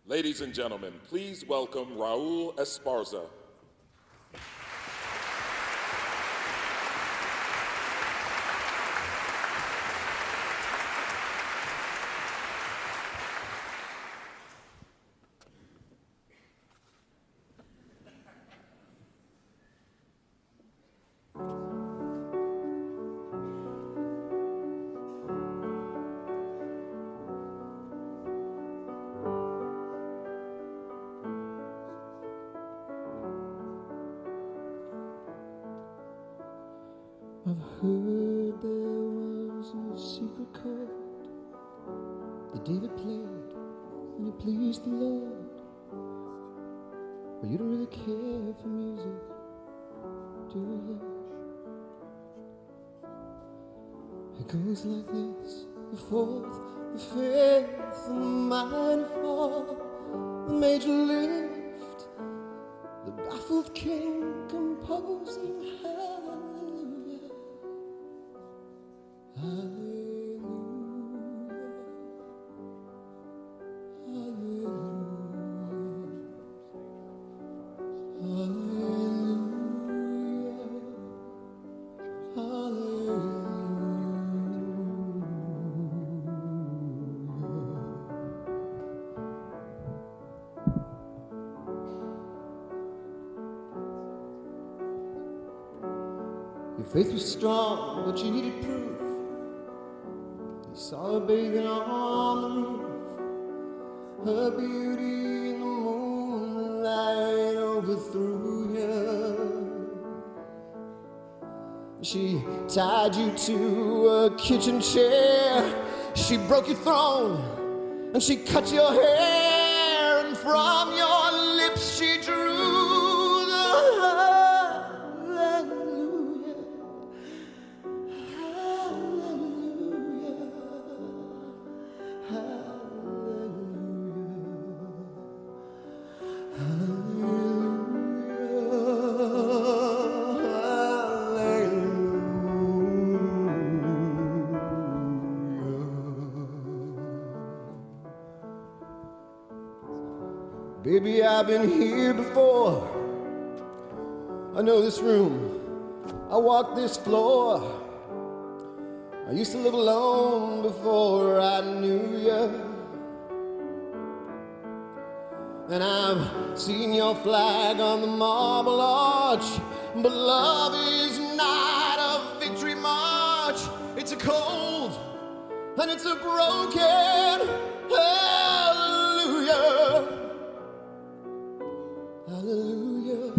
Ladies and gentlemen, please welcome Raul Esparza. I've heard there was a secret chord that David played and it pleased the Lord. But you don't really care for music, do you? It goes like this: the fourth, the fifth, the minor fall, the major lift, the baffled king composing hallelujah, hallelujah, hallelujah, hallelujah, hallelujah. Your faith was strong, but you needed proof. You saw her bathing on the roof, her beauty in the moonlight overthrew you. She tied you to a kitchen chair, she broke your throne, and she cut your hair, and from your lips she drew the hallelujah, hallelujah, Baby, I've been here before. I know this room, I walk this floor. I used to live alone before I knew you. And I've seen your flag on the marble arch, but love is not a victory march. It's a cold and it's a broken hallelujah. Hallelujah,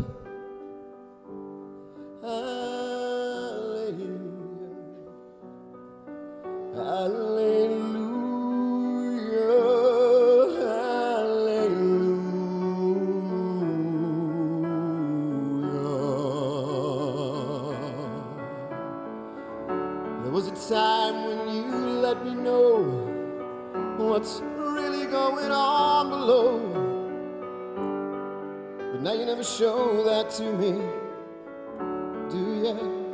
hallelujah, hallelujah, hallelujah. There was a time when you let me know what's really going on below. But now you never show that to me, do ya?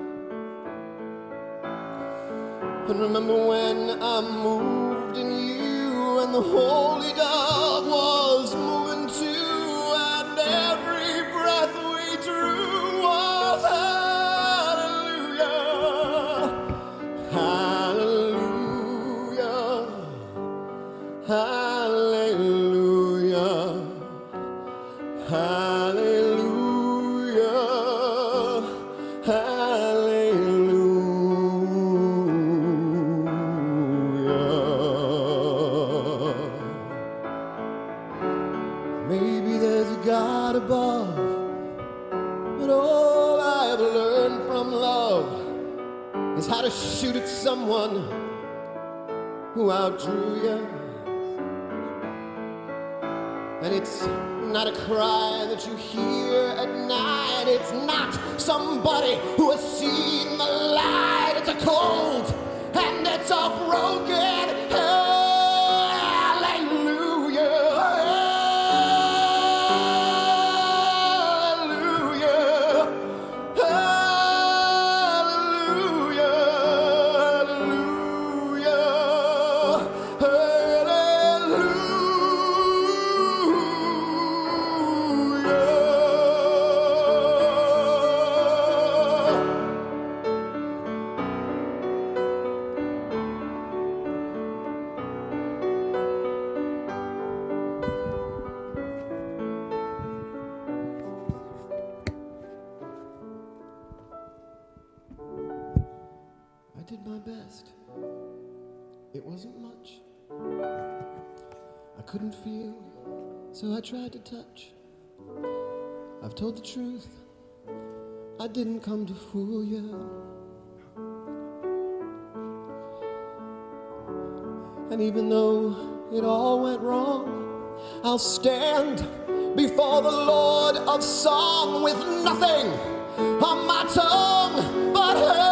And remember when I moved in you and the holy dove was moving too, and every breath we drew was hallelujah, hallelujah, hallelujah. Hallelujah, hallelujah. Maybe there's a God above, but all I ever learned from love is how to shoot at someone who outdrew you. And it's not a cry that you hear at night. It's not somebody who has seen the light. It's a cold and it's a broken hallelujah, hallelujah, hallelujah, hallelujah, hallelujah. couldn't feel, so I tried to touch. I've told the truth, I didn't come to fool you. And even though it all went wrong, I'll stand before the Lord of song with nothing on my tongue but her.